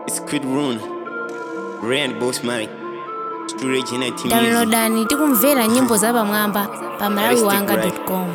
It's Squid Rune, Rand Boss Mike, Storage United Music. Downloadani tikumvera nyimbo za pamwamba pa malawiwanga.com.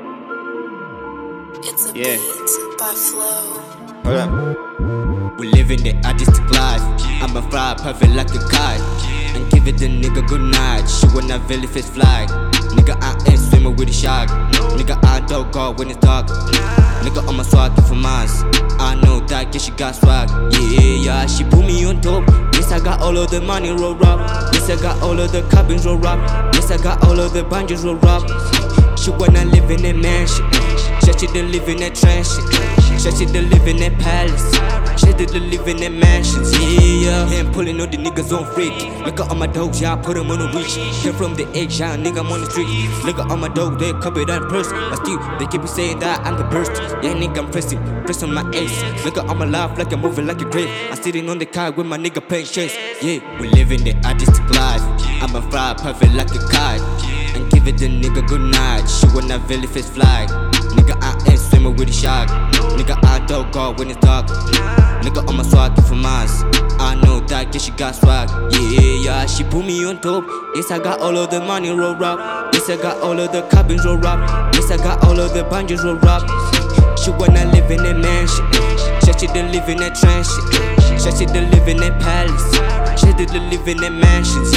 Yeah. By flow. Hold up. We living the artistic life. I'ma fly perfect like a kite and give it the nigga good night. She wanna very face fly. Nigga, I ain't swimming with a shark. Nigga, I don't go when it's dark. Nigga, on my swag for miles. I know that, yeah, she got swag. Yeah, she put me on top. Yes, I got all of the money roll up. Yes, I got all of the cabins roll up. Yes, I got all of the banjos roll up. She wanna live in a mansion. She didn't live in that trash shit. She didn't live in that palace. She didn't live in that mansions. Yeah, I'm pulling all the niggas on freak. Look at all my dogs, yeah, I put them on the reach. Came from the edge, yeah, nigga, I'm on the street. Look at all my dogs, they covered and purse. But still, they keep saying that I'm the burst. Yeah, nigga, I'm press on my ace. Look at all my life like I'm moving like a grave. I'm sitting on the car with my nigga playing chase. Yeah, we living the artistic life. I'ma fly perfect like a kite and give it the nigga good night. She wanna very face fly. Nigga, I ain't swimming with a shark. Nigga, I don't go when it's dark. Nigga, on my swag for miles. I know that, yeah, she got swag. Yeah, she put me on top. Yes, I got all of the money roll up. Yes, I got all of the cabins roll up. Yes, I got all of the banjos roll up. She wanna live in a mansion. She didn't live in that trash shit. She didn't live in that palace. She didn't live in that mansions.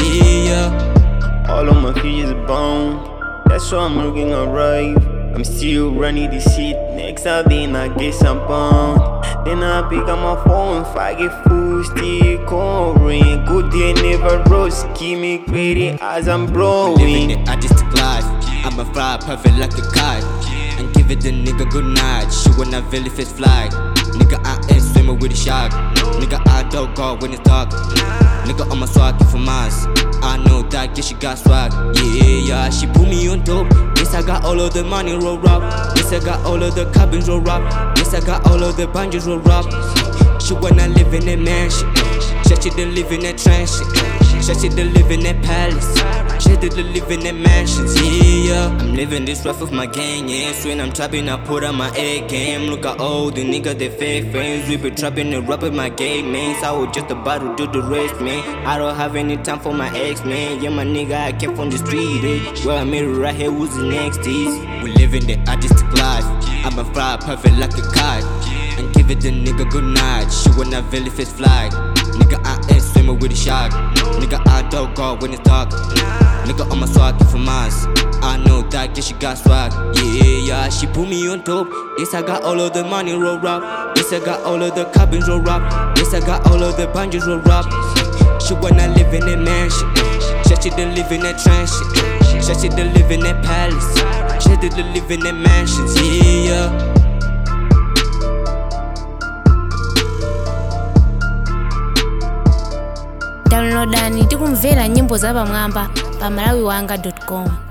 Yeah. All of my feet is a bone. That's why I'm looking alright. I'm still running this shit. Next out then I get some bone. Then I pick up my phone. If I get full, still calling. Good day never rose. Keep me crazy as I'm blowing. Living the artistic life. I'ma fly perfect like a kite and give it the nigga good night. She wanna very face fly. Nigga, I ain't swimming with a shark. Nigga, I don't go when it's dark. Nigga, on my swag for miles. I know that, yeah, she got swag. Yeah, she put me on top. Yes, I got all of the money roll up. Yes, I got all of the cabins roll up. Yes, I got all of the banjos roll up. She wanna live in a mansion. She didn't live in that trash shit. She didn't live in that palace. She didn't live in that mansions. Yeah, I'm living this rough with my gang. Yeah, when I'm trapping, I put on my A game. Look at all the niggas, they fake friends. We be trapping and rapping my game, man. So I was just about to do the rest, man. I don't have any time for my ex, man. Yeah, my nigga, I came from the street, eh. Well, I'm here right here, who's the next is? We living the artistic life. I'ma fly perfect like a kite and give it the nigga good night. She wanna very face fly. Nigga, I ain't swimming with a shark. Nigga, I don't go when it's dark. Nigga, on my swag for miles. I know that, yeah, she got swag. Yeah, she put me on top. Yes, I got all of the money roll up. Yes, I got all of the cabins roll up. Yes, I got all of the banjos roll up. She wanna live in a mansion. She didn't live in that trash shit. She didn't live in that palace. She didn't live in that mansions. Yeah. Downloadani tikumvera nyimbo za pamwamba pa malawiwanga.com.